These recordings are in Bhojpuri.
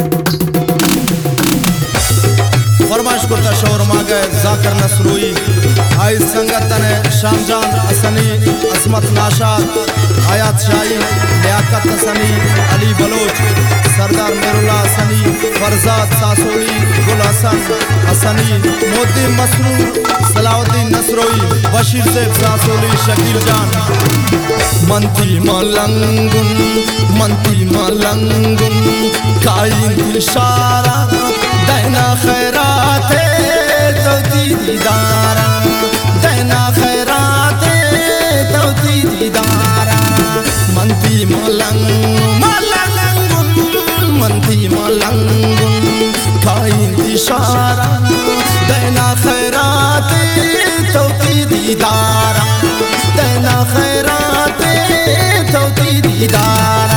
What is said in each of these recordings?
फरमाइश करता शोर मागे जाकर नसरुई आई संगत ने शामजान असनी असमत नाशाद आयात शाही लियाकत असनी अली बलोच सरदार मेरुल्ला असनी फरजाद सासोली गुल हसन असनी मोदी मसरूर सलाउद्दीन नसरोई बशीर से सासोली शकील जान मंती मलंगुन काई इशारा देना खैरात तो दीदारा देना खैरात तो दीदारा मंती मलंगुन काई इशारा देना खैरात तो दीदारा देना खैरात तो दीदारा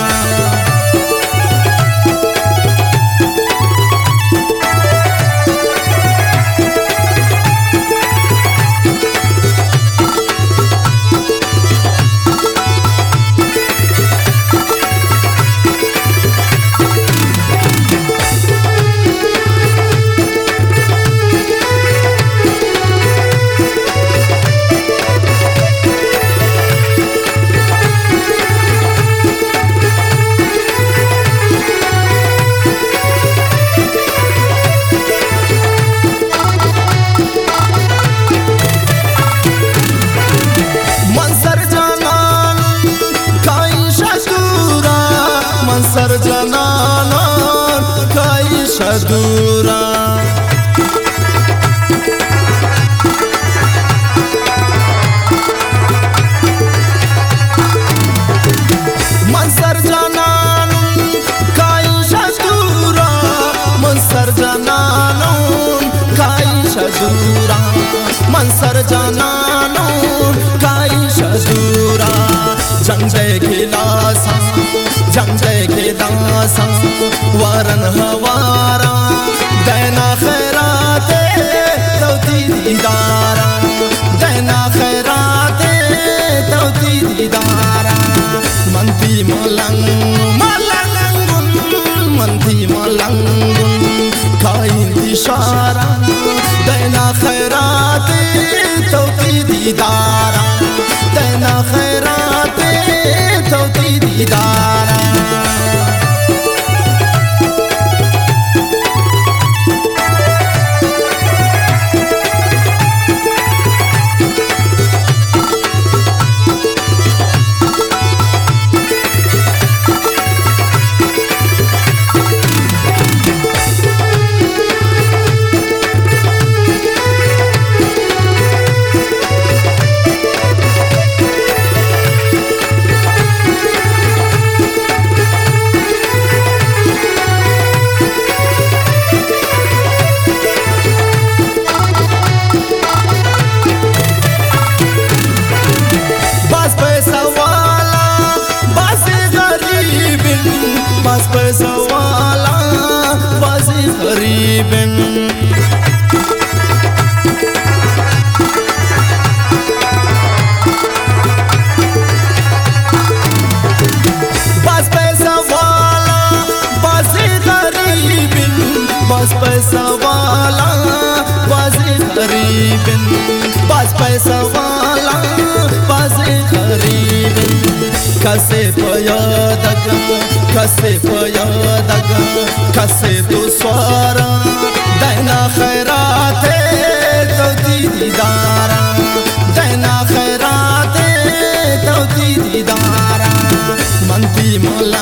सरजनाना काई शदूरा मंसर जनान काई शदूरा मंसर जनान काई शदूरा मंसर जनान काई शदूरा जंगे गिलासा वारन हवारा देना खैरात तो दीदारा देना खैरात तो दीदारा मंती मलंगुन काई इशारा देना खैरात तो दीदारा देना खैरात तो दीदारा बस पैसा वाला बाजी गरीबन बस पैसा वाला बाजी गरीबन बस पैसा वाला बाजी गरीबन बस पैसा वाला बाजी गरीबन कसे पयादगा कसे दुस्वारा देना खैरात तो दीदारा देना खैरात तो दीदारा मंती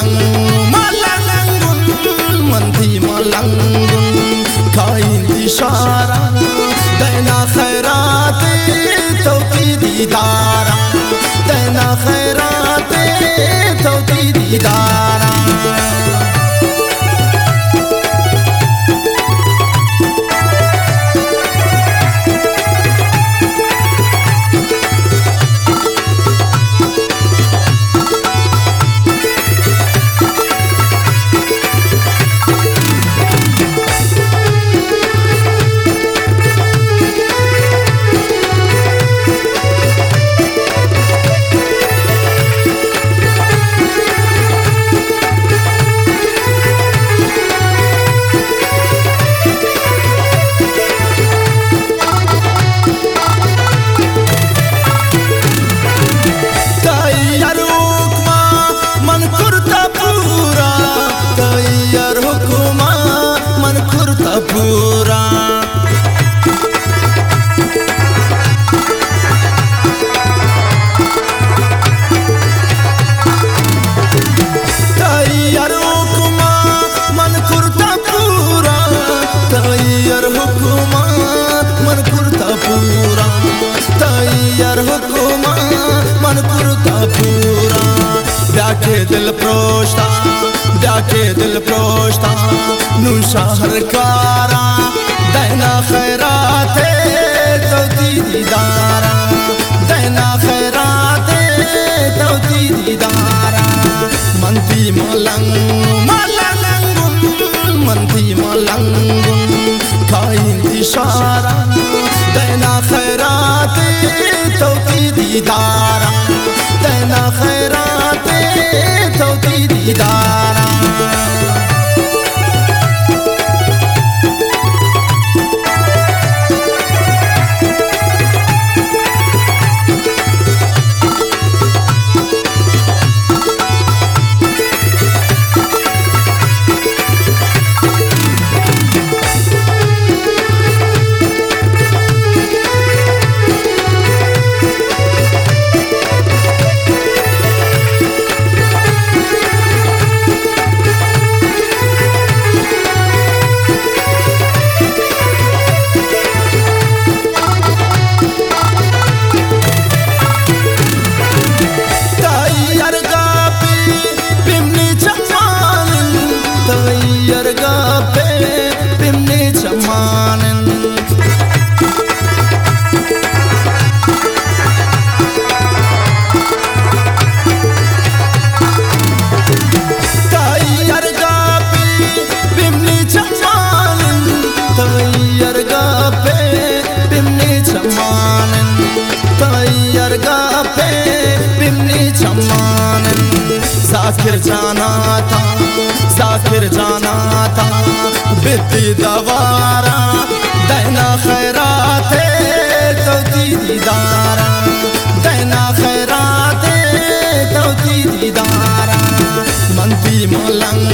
मलंगुन काई इशारा देना खैरात तो दीदारा देना खैरात तो दीदारा जाके दिल प्रोश्ता नू शहर कारा देना खैरात तो दीदारा देना खैरात तो दीदारा मंती मलंग मंती मलंग खाइन इशारा देना खैरात तो दीदारा देना खैरात तो दीदारा जाकिर जाना था बिती दवारा देना खैरात तो दीदारा देना खैरात तो दीदारा मंती मलंग